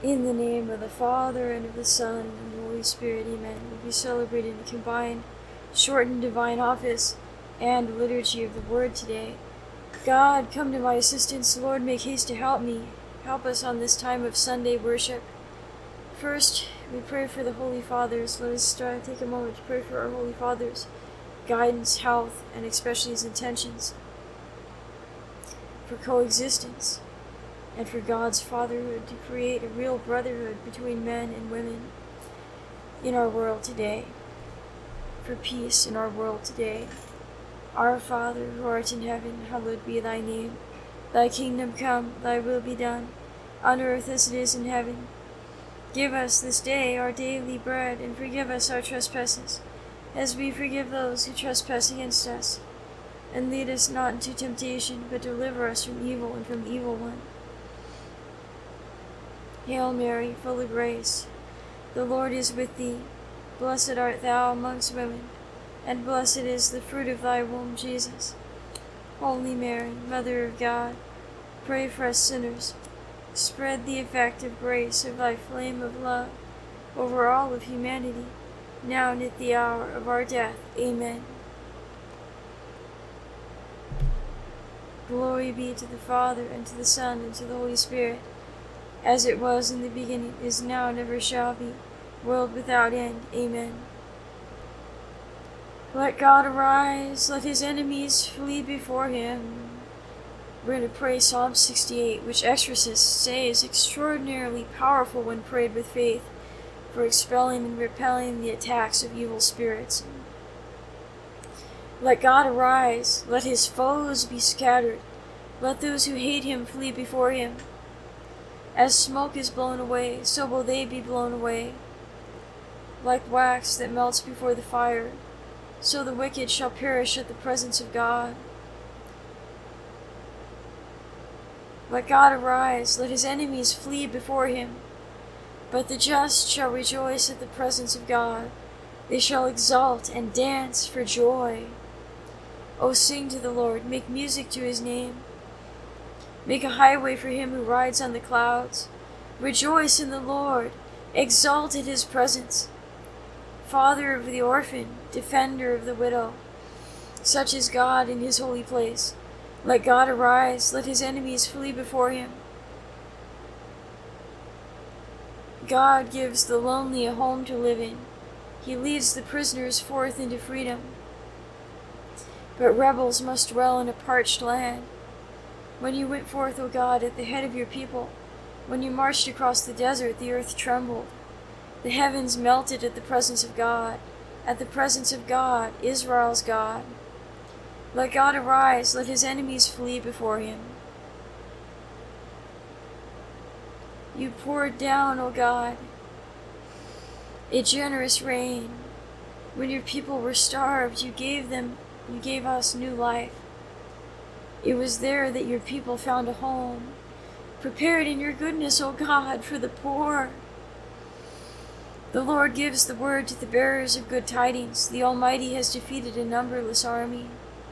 In the name of the Father, and of the Son, and the Holy Spirit, amen. We'll be celebrating the combined shortened divine office and liturgy of the Word today. God, come to my assistance. Lord, make haste to help me. Help us on this time of Sunday worship. First, we pray for the Holy Fathers. Let us take a moment to pray for our Holy Fathers' guidance, health, and especially his intentions for coexistence, and for God's fatherhood to create a real brotherhood between men and women in our world today, for peace in our world today. Our Father, who art in heaven, hallowed be thy name. Thy kingdom come, thy will be done, on earth as it is in heaven. Give us this day our daily bread, and forgive us our trespasses, as we forgive those who trespass against us. And lead us not into temptation, but deliver us from evil and from evil one. Hail Mary, full of grace, the Lord is with thee. Blessed art thou amongst women, and blessed is the fruit of thy womb, Jesus. Holy Mary, Mother of God, pray for us sinners. Spread the effective grace of thy flame of love over all of humanity, now and at the hour of our death. Amen. Glory be to the Father, and to the Son, and to the Holy Spirit, as it was in the beginning, is now, and ever shall be, world without end. Amen. Let God arise, let his enemies flee before him. We're going to pray Psalm 68, which exorcists say is extraordinarily powerful when prayed with faith, for expelling and repelling the attacks of evil spirits. Let God arise, let his foes be scattered, let those who hate him flee before him. As smoke is blown away, so will they be blown away. Like wax that melts before the fire, so the wicked shall perish at the presence of God. Let God arise, let his enemies flee before him. But the just shall rejoice at the presence of God. They shall exult and dance for joy. O sing to the Lord, make music to his name. Make a highway for him who rides on the clouds. Rejoice in the Lord, exult at his presence. Father of the orphan, defender of the widow, such is God in his holy place. Let God arise, let his enemies flee before him. God gives the lonely a home to live in. He leads the prisoners forth into freedom. But rebels must dwell in a parched land. When you went forth, O God, at the head of your people, when you marched across the desert, the earth trembled. The heavens melted at the presence of God. At the presence of God, Israel's God. Let God arise, let his enemies flee before him. You poured down, O God, a generous rain. When your people were starved, you gave us new life. It was there that your people found a home, prepared in your goodness, O God, for the poor. The Lord gives the word to the bearers of good tidings. The Almighty has defeated a numberless army.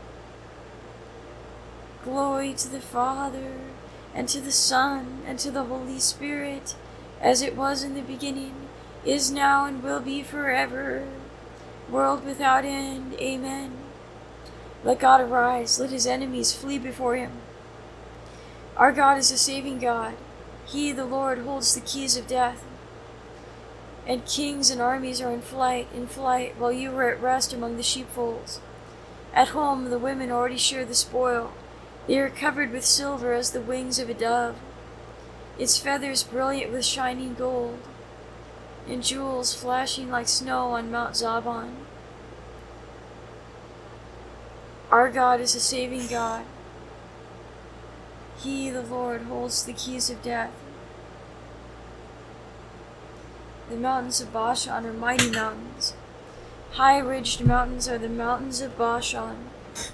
Glory to the Father, and to the Son, and to the Holy Spirit, as it was in the beginning, is now, and will be forever, world without end. Amen. Let God arise, let his enemies flee before him. Our God is a saving God. He, the Lord, holds the keys of death. And kings and armies are in flight, while you are at rest among the sheepfolds. At home, the women already share the spoil. They are covered with silver as the wings of a dove, its feathers brilliant with shining gold, and jewels flashing like snow on Mount Zaban. Our God is a saving God. He, the Lord, holds the keys of death. The mountains of Bashan are mighty mountains. High-ridged mountains are the mountains of Bashan.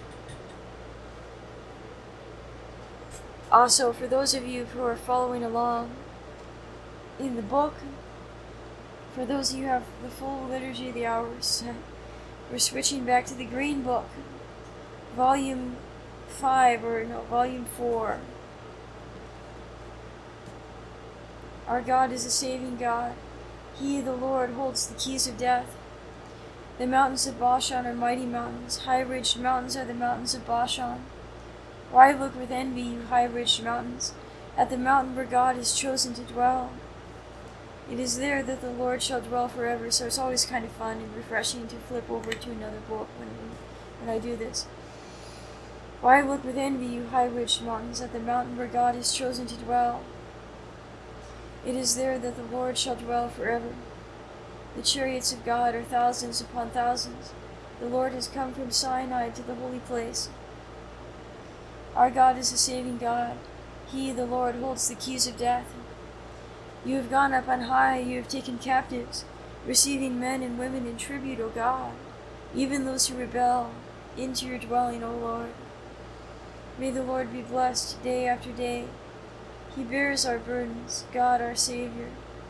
Also, for those of you who are following along in the book, for those of you who have the full liturgy of the hours, we're switching back to the Green Book, Volume 4. Our God is a saving God. He, the Lord, holds the keys of death. The mountains of Bashan are mighty mountains. High-ridged mountains are the mountains of Bashan. Why look with envy, you high-ridged mountains, at the mountain where God has chosen to dwell? It is there that the Lord shall dwell forever, so it's always kind of fun and refreshing to flip over to another book when I do this. Why look with envy, you high-ridged mountains, at the mountain where God has chosen to dwell? It is there that the Lord shall dwell forever. The chariots of God are thousands upon thousands. The Lord has come from Sinai to the holy place. Our God is a saving God. He, the Lord, holds the keys of death. You have gone up on high, you have taken captives, receiving men and women in tribute, O God, even those who rebel, into your dwelling, O Lord. May the Lord be blessed day after day. He bears our burdens, God our Savior.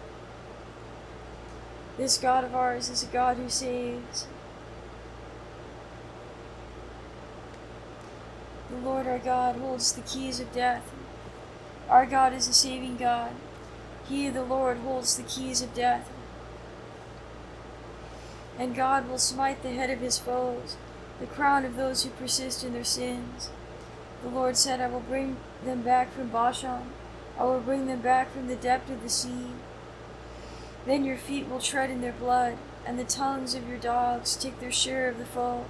This God of ours is a God who saves. The Lord our God holds the keys of death. Our God is a saving God. He, the Lord, holds the keys of death. And God will smite the head of his foes, the crown of those who persist in their sins. The Lord said, I will bring them back from Bashan. I will bring them back from the depth of the sea. Then your feet will tread in their blood, and the tongues of your dogs take their share of the foe.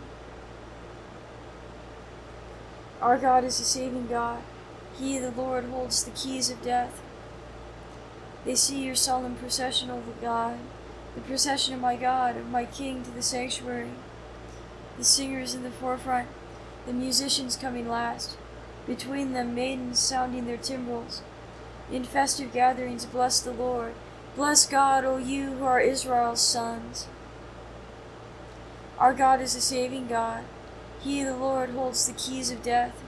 Our God is a saving God. He, the Lord, holds the keys of death. They see your solemn procession, O God, the procession of my God, of my King to the sanctuary. The singers in the forefront, the musicians coming last, between them maidens sounding their timbrels. In festive gatherings bless the Lord. Bless God, O you who are Israel's sons. Our God is a saving God. He, the Lord, holds the keys of death.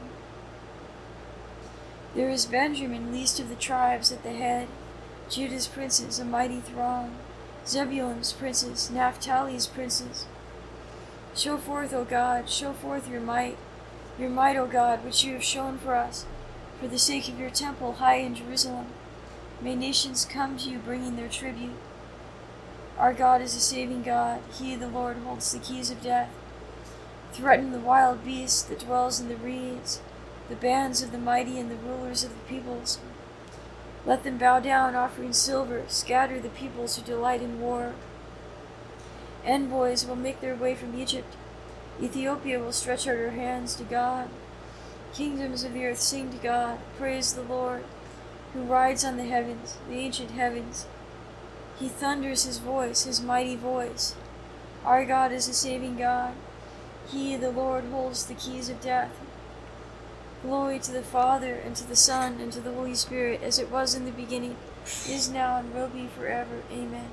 There is Benjamin, least of the tribes, at the head, Judah's princes, a mighty throng, Zebulun's princes, Naphtali's princes. Show forth, O God, show forth your might, O God, which you have shown for us, for the sake of your temple high in Jerusalem. May nations come to you bringing their tribute. Our God is a saving God. He, the Lord, holds the keys of death. Threaten the wild beast that dwells in the reeds, the bands of the mighty and the rulers of the peoples. Let them bow down, offering silver, scatter the peoples who delight in war. Envoys will make their way from Egypt. Ethiopia will stretch out her hands to God. Kingdoms of the earth sing to God. Praise the Lord, who rides on the heavens, the ancient heavens. He thunders his voice, his mighty voice. Our God is a saving God. He, the Lord, holds the keys of death. Glory to the Father, and to the Son, and to the Holy Spirit, as it was in the beginning, is now, and will be forever. Amen.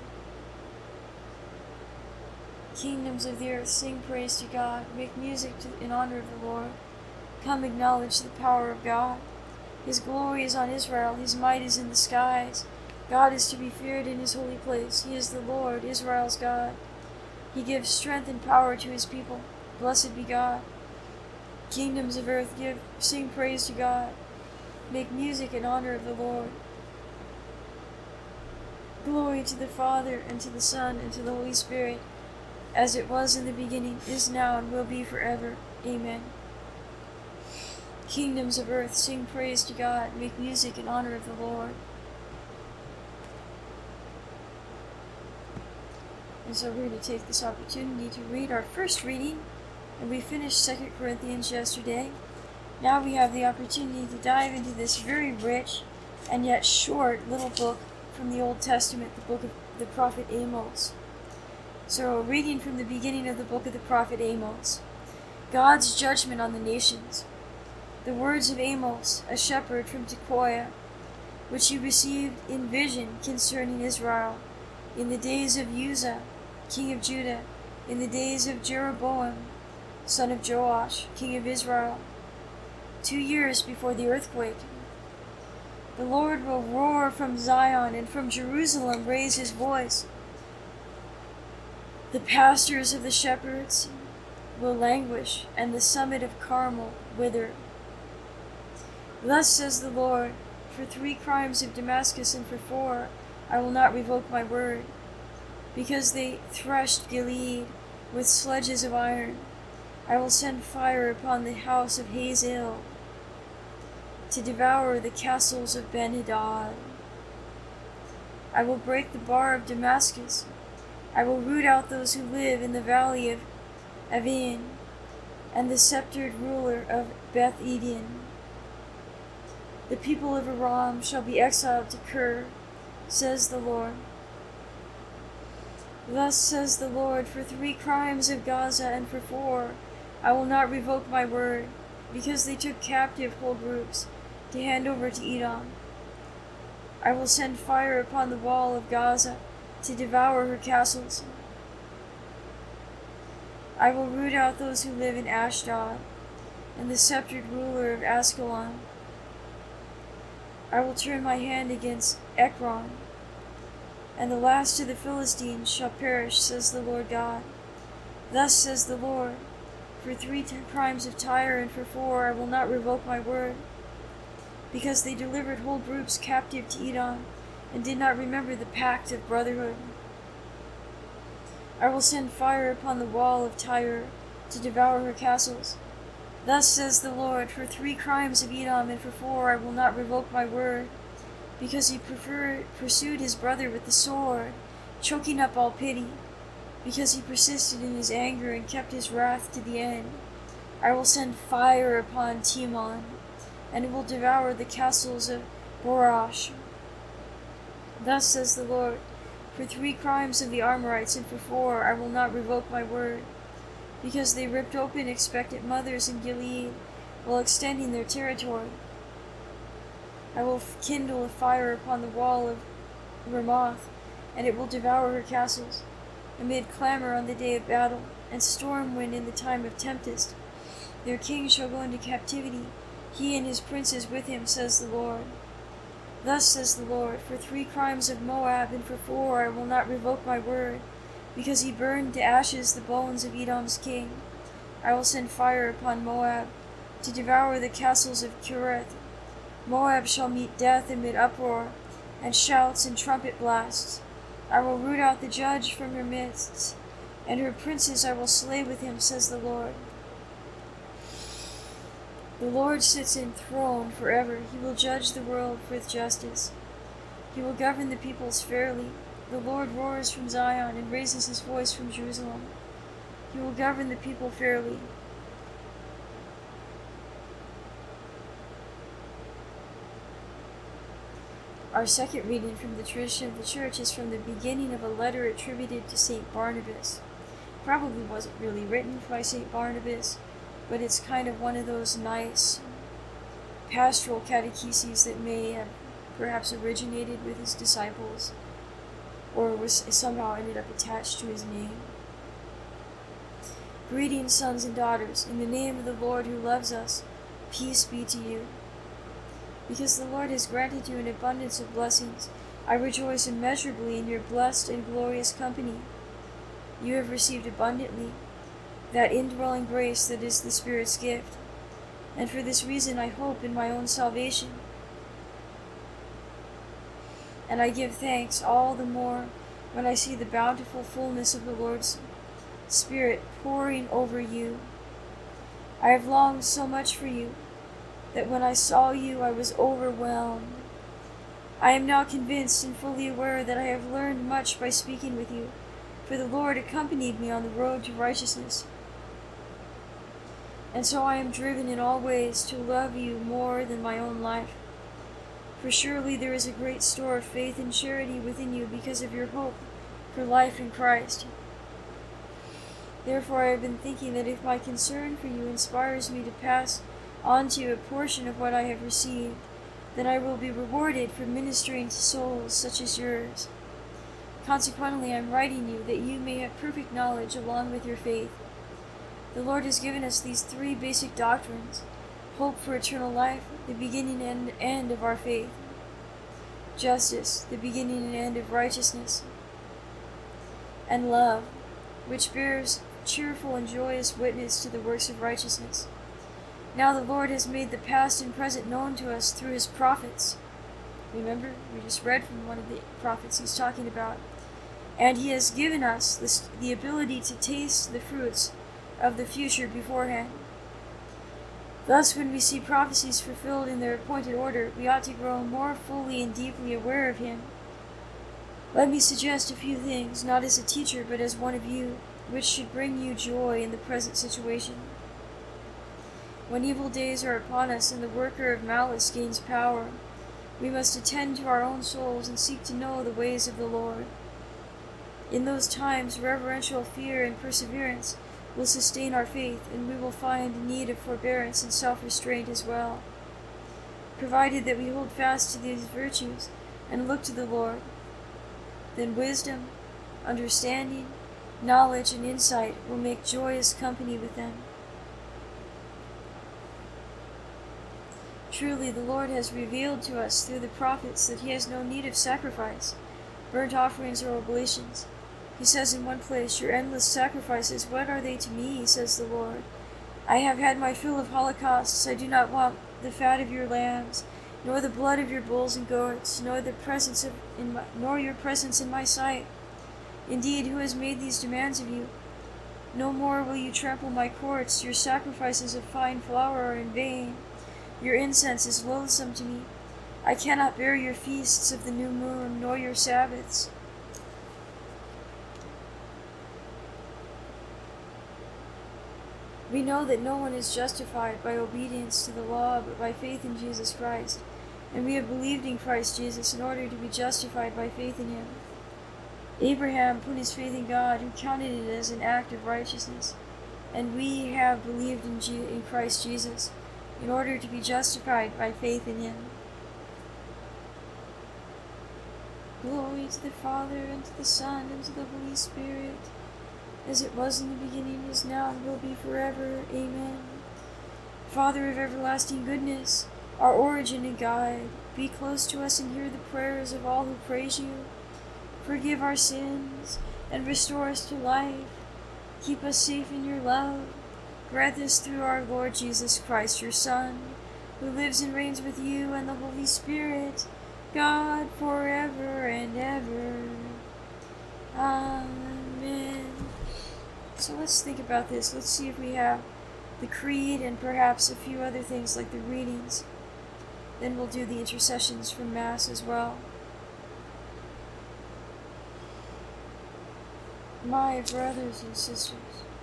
Kingdoms of the earth, sing praise to God. Make music in honor of the Lord. Come, acknowledge the power of God. His glory is on Israel. His might is in the skies. God is to be feared in his holy place. He is the Lord, Israel's God. He gives strength and power to his people. Blessed be God. Kingdoms of earth, sing praise to God. Make music in honor of the Lord. Glory to the Father, and to the Son, and to the Holy Spirit, as it was in the beginning, is now, and will be forever. Amen. Kingdoms of earth, sing praise to God. Make music in honor of the Lord. And so we're going to take this opportunity to read our first reading. And we finished 2 Corinthians yesterday. Now we have the opportunity to dive into this very rich and yet short little book from the Old Testament, the book of the prophet Amos. So, reading from the beginning of the book of the prophet Amos. God's judgment on the nations. The words of Amos, a shepherd from Tekoa, which he received in vision concerning Israel, in the days of Uzziah, king of Judah, in the days of Jeroboam, son of Joash, king of Israel, 2 years before the earthquake. The Lord will roar from Zion, and from Jerusalem raise his voice. The pastures of the shepherds will languish, and the summit of Carmel wither. Thus says the Lord, for 3 crimes of Damascus, and for 4 I will not revoke my word, because they threshed Gilead with sledges of iron. I will send fire upon the house of Hazael to devour the castles of Ben-Hadad. I will break the bar of Damascus. I will root out those who live in the valley of Aven, and the sceptered ruler of Beth-Eden. The people of Aram shall be exiled to Kir, says the Lord. Thus says the Lord, for 3 crimes of Gaza, and for 4 I will not revoke my word, because they took captive whole groups to hand over to Edom. I will send fire upon the wall of Gaza to devour her castles. I will root out those who live in Ashdod, and the sceptered ruler of Askelon. I will turn my hand against Ekron, and the last of the Philistines shall perish, says the Lord God. Thus says the Lord, for 3 crimes of Tyre, and for 4 I will not revoke my word, because they delivered whole groups captive to Edom, and did not remember the pact of brotherhood. I will send fire upon the wall of Tyre to devour her castles. Thus says the Lord, for 3 crimes of Edom, and for 4 I will not revoke my word, because he pursued his brother with the sword, choking up all pity, because he persisted in his anger and kept his wrath to the end. I will send fire upon Timon, and it will devour the castles of Borash. Thus says the Lord, for 3 crimes of the Amorites, and for 4 I will not revoke my word, because they ripped open expectant mothers in Gilead while extending their territory. I will kindle a fire upon the wall of Ramoth, and it will devour her castles, amid clamor on the day of battle, and storm wind in the time of tempest. Their king shall go into captivity, he and his princes with him, says the Lord. Thus says the Lord, for 3 crimes of Moab, and for 4 I will not revoke my word, because he burned to ashes the bones of Edom's king. I will send fire upon Moab to devour the castles of Kereth. Moab shall meet death amid uproar, and shouts and trumpet blasts. I will root out the judge from her midst, and her princes I will slay with him, says the Lord. The Lord sits enthroned forever. He will judge the world with justice. He will govern the peoples fairly. The Lord roars from Zion and raises his voice from Jerusalem. He will govern the people fairly. Our second reading from the tradition of the church is from the beginning of a letter attributed to St. Barnabas. Probably wasn't really written by St. Barnabas, but it's kind of one of those nice pastoral catecheses that may have perhaps originated with his disciples, or was somehow ended up attached to his name. Greetings, sons and daughters, in the name of the Lord who loves us, peace be to you. Because the Lord has granted you an abundance of blessings, I rejoice immeasurably in your blessed and glorious company. You have received abundantly that indwelling grace that is the Spirit's gift, and for this reason I hope in my own salvation. And I give thanks all the more when I see the bountiful fullness of the Lord's Spirit pouring over you. I have longed so much for you, that when I saw you I was overwhelmed. I am now convinced and fully aware that I have learned much by speaking with you, for the Lord accompanied me on the road to righteousness. And so I am driven in all ways to love you more than my own life. For surely there is a great store of faith and charity within you because of your hope for life in Christ. Therefore I have been thinking that if my concern for you inspires me to pass on to you a portion of what I have received, then I will be rewarded for ministering to souls such as yours. Consequently, I am writing you that you may have perfect knowledge along with your faith. The Lord has given us these 3 basic doctrines: hope for eternal life, the beginning and end of our faith; justice, the beginning and end of righteousness; and love, which bears cheerful and joyous witness to the works of righteousness. Now the Lord has made the past and present known to us through his prophets. Remember, we just read from one of the prophets he's talking about. And he has given us the ability to taste the fruits of the future beforehand. Thus, when we see prophecies fulfilled in their appointed order, we ought to grow more fully and deeply aware of him. Let me suggest a few things, not as a teacher, but as one of you, which should bring you joy in the present situation. When evil days are upon us and the worker of malice gains power, we must attend to our own souls and seek to know the ways of the Lord. In those times, reverential fear and perseverance will sustain our faith, and we will find need of forbearance and self-restraint as well, provided that we hold fast to these virtues and look to the Lord. Then wisdom, understanding, knowledge, and insight will make joyous company with them. Truly, the Lord has revealed to us through the prophets that he has no need of sacrifice, burnt offerings, or oblations. He says in one place, "Your endless sacrifices, what are they to me, says the Lord? I have had my fill of holocausts. I do not want the fat of your lambs, nor the blood of your bulls and goats, nor your presence in my sight. Indeed, who has made these demands of you? No more will you trample my courts. Your sacrifices of fine flour are in vain. Your incense is loathsome to me. I cannot bear your feasts of the new moon, nor your Sabbaths." We know that no one is justified by obedience to the law, but by faith in Jesus Christ. And we have believed in Christ Jesus in order to be justified by faith in him. Abraham put his faith in God, who counted it as an act of righteousness. And we have believed in Christ Jesus in order to be justified by faith in him. Glory to the Father, and to the Son, and to the Holy Spirit, as it was in the beginning, is now, and will be forever. Amen. Father of everlasting goodness, our origin and guide, be close to us and hear the prayers of all who praise you. Forgive our sins, and restore us to life. Keep us safe in your love. Grant this through our Lord Jesus Christ, your Son, who lives and reigns with you and the Holy Spirit, God, forever and ever. Amen. So let's think about this. Let's see if we have the creed and perhaps a few other things like the readings. Then we'll do the intercessions from Mass as well. My brothers and sisters,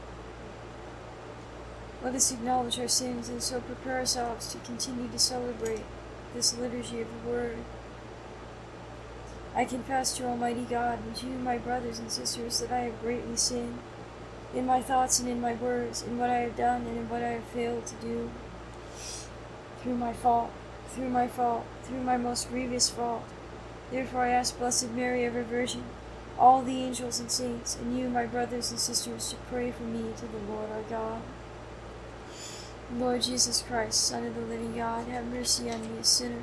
let us acknowledge our sins and so prepare ourselves to continue to celebrate this liturgy of the Word. I confess to Almighty God and to you, my brothers and sisters, that I have greatly sinned in my thoughts and in my words, in what I have done and in what I have failed to do, through my most grievous fault. Therefore I ask Blessed Mary, ever Virgin, all the angels and saints, and you, my brothers and sisters, to pray for me to the Lord our God. Lord Jesus Christ, Son of the living God, have mercy on me, a sinner.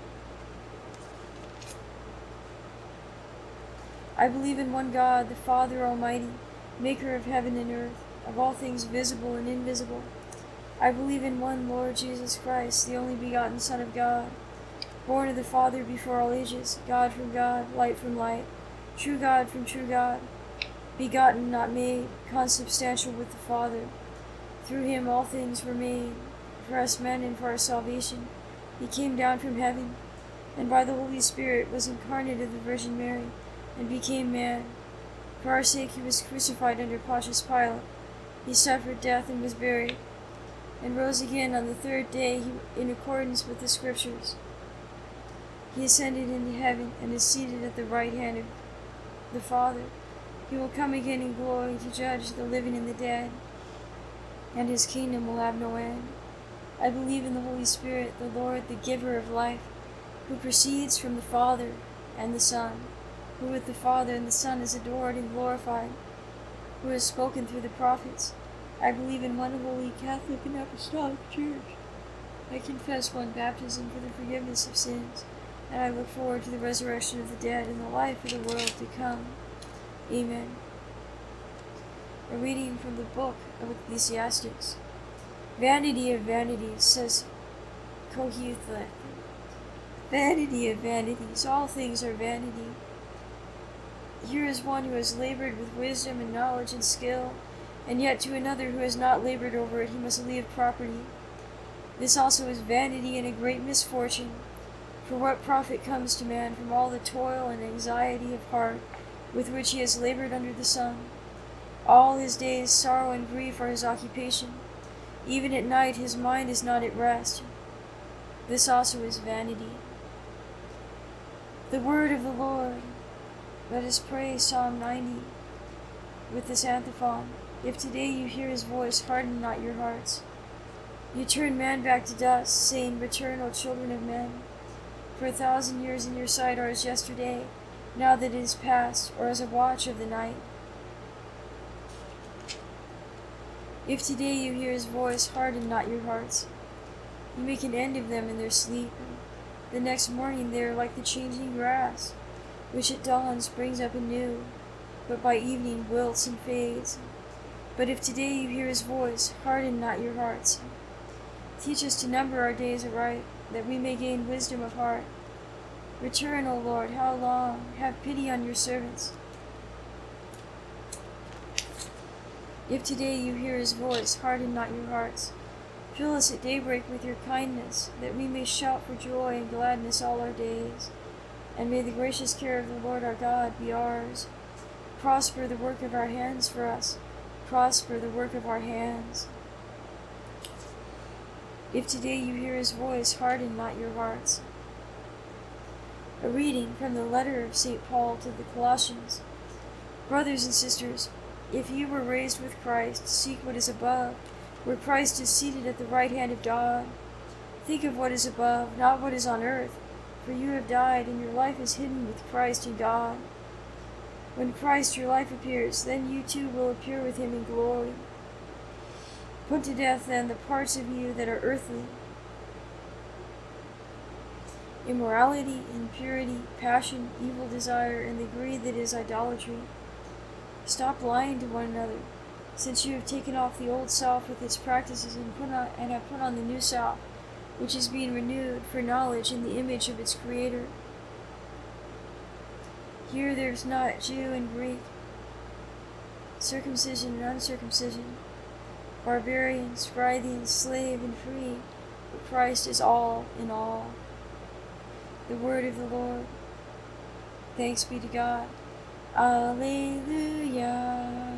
I believe in one God, the Father Almighty, maker of heaven and earth, of all things visible and invisible. I believe in one Lord Jesus Christ, the only begotten Son of God, born of the Father before all ages, God from God, light from light, true God from true God, begotten, not made, consubstantial with the Father. Through him all things were made. For us men and for our salvation, he came down from heaven, and by the Holy Spirit was incarnate of the Virgin Mary, and became man. For our sake he was crucified under Pontius Pilate. He suffered death and was buried, and rose again on the third day in accordance with the Scriptures. He ascended into heaven and is seated at the right hand of the Father. He will come again in glory to judge the living and the dead, and his kingdom will have no end. I believe in the Holy Spirit, the Lord, the giver of life, who proceeds from the Father and the Son, who with the Father and the Son is adored and glorified, who has spoken through the prophets. I believe in one holy, Catholic, and Apostolic Church. I confess one baptism for the forgiveness of sins, and I look forward to the resurrection of the dead and the life of the world to come. Amen. A reading from the book of Ecclesiastes. Vanity of vanities, says Koheleth, Vanity of vanities, all things are vanity. Here is one who has labored with wisdom and knowledge and skill, and yet to another who has not labored over it he must leave property. This also is vanity and a great misfortune. For what profit comes to man from all the toil and anxiety of heart with which he has labored under the sun? All his days sorrow and grief are his occupation. Even at night his mind is not at rest. This also is vanity. The word of the Lord. Let us pray Psalm 90 with this antiphon. If today you hear his voice, harden not your hearts. You turn man back to dust, saying, Return, O children of men. For 1,000 years in your sight are as yesterday, now that it is past, or as a watch of the night. If today you hear his voice, harden not your hearts. You make an end of them in their sleep. The next morning they are like the changing grass, which at dawn springs up anew, but by evening wilts and fades. But if today you hear his voice, harden not your hearts. Teach us to number our days aright, that we may gain wisdom of heart. Return, O Lord, how long? Have pity on your servants. If today you hear his voice, harden not your hearts. Fill us at daybreak with your kindness, that we may shout for joy and gladness all our days. And may the gracious care of the Lord our God be ours. Prosper the work of our hands for us. Prosper the work of our hands. If today you hear his voice, harden not your hearts. A reading from the letter of St. Paul to the Colossians. Brothers and sisters, if you were raised with Christ, seek what is above, where Christ is seated at the right hand of God. Think of what is above, not what is on earth, for you have died, and your life is hidden with Christ in God. When Christ your life appears, then you too will appear with him in glory. Put to death, then, the parts of you that are earthly: immorality, impurity, passion, evil desire, and the greed that is idolatry. Stop lying to one another, since you have taken off the old self with its practices and have put on the new self, which is being renewed for knowledge in the image of its Creator. Here there is not Jew and Greek, circumcision and uncircumcision, barbarian, Scythian, slave and free, but Christ is all in all. The word of the Lord. Thanks be to God. Alleluia.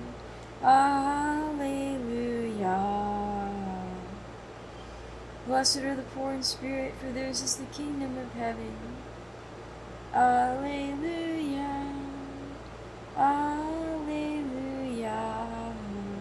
Alleluia. Blessed are the poor in spirit, for theirs is the kingdom of heaven. Alleluia. Alleluia.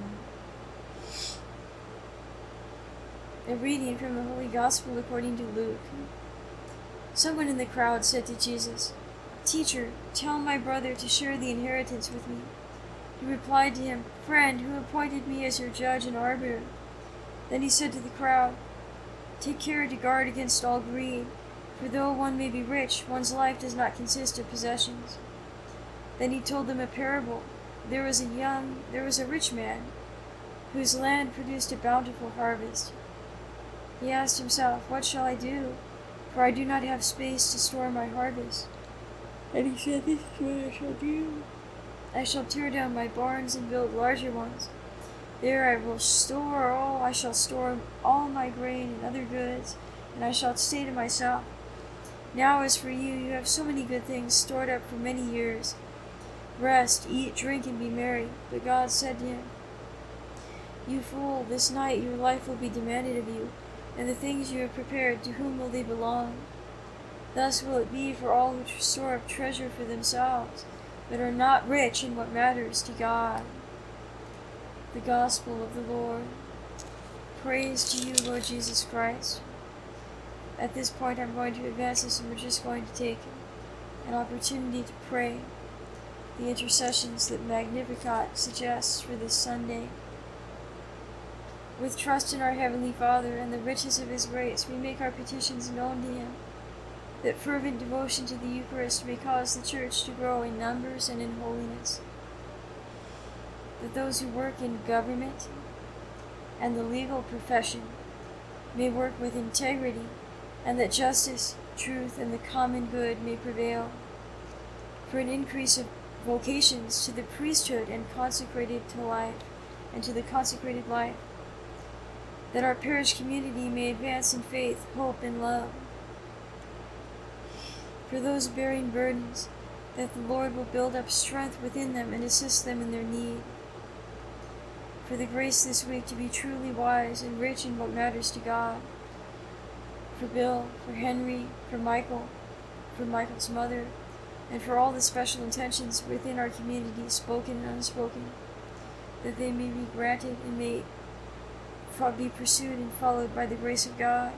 A reading from the Holy Gospel according to Luke. Someone in the crowd said to Jesus, Teacher, tell my brother to share the inheritance with me. He replied to him, Friend, who appointed me as your judge and arbiter? Then he said to the crowd, Take care to guard against all greed, for though one may be rich, one's life does not consist of possessions. Then he told them a parable. There was a rich man, whose land produced a bountiful harvest. He asked himself, What shall I do? For I do not have space to store my harvest. And he said, This is what I shall do. I shall tear down my barns and build larger ones. There I shall store all my grain and other goods, and I shall say to myself, Now as for you, you have so many good things stored up for many years. Rest, eat, drink, and be merry. But God said to him, You fool, this night your life will be demanded of you, and the things you have prepared, to whom will they belong? Thus will it be for all who store up treasure for themselves, but are not rich in what matters to God. The Gospel of the Lord. Praise to you, Lord Jesus Christ. At this point I'm going to advance this, and we're just going to take an opportunity to pray the intercessions that Magnificat suggests for this Sunday. With trust in our Heavenly Father and the riches of His grace, we make our petitions known to Him, that fervent devotion to the Eucharist may cause the Church to grow in numbers and in holiness, that those who work in government and the legal profession may work with integrity, and that justice, truth, and the common good may prevail. For an increase of vocations to the priesthood and consecrated to life, and to the consecrated life, that our parish community may advance in faith, hope, and love. For those bearing burdens, that the Lord will build up strength within them and assist them in their need. For the grace this week to be truly wise and rich in what matters to God. For Bill, for Henry, for Michael's mother, and for all the special intentions within our community, spoken and unspoken, that they may be granted and may be pursued and followed by the grace of God.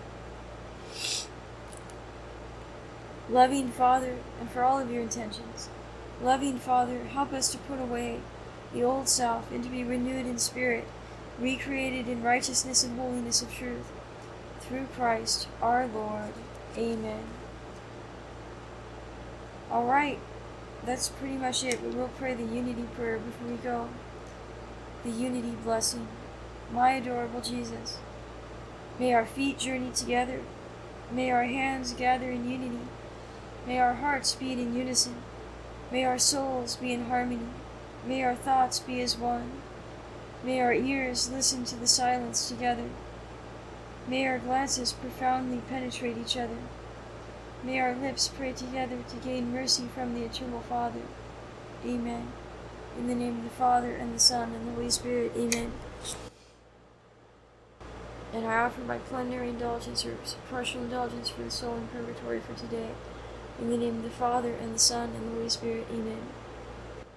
Loving Father, and for all of your intentions, loving Father, help us to put away the old self and to be renewed in spirit, recreated in righteousness and holiness of truth, through Christ our Lord. Amen. Alright, that's pretty much it, but we'll pray the unity prayer before we go. The unity blessing. My adorable Jesus, may our feet journey together, may our hands gather in unity, may our hearts beat in unison, may our souls be in harmony, may our thoughts be as one, may our ears listen to the silence together, may our glances profoundly penetrate each other, may our lips pray together to gain mercy from the Eternal Father. Amen. In the name of the Father, and the Son, and the Holy Spirit. Amen. And I offer my plenary indulgence or partial indulgence for the soul in purgatory for today. In the name of the Father, and the Son, and the Holy Spirit. Amen.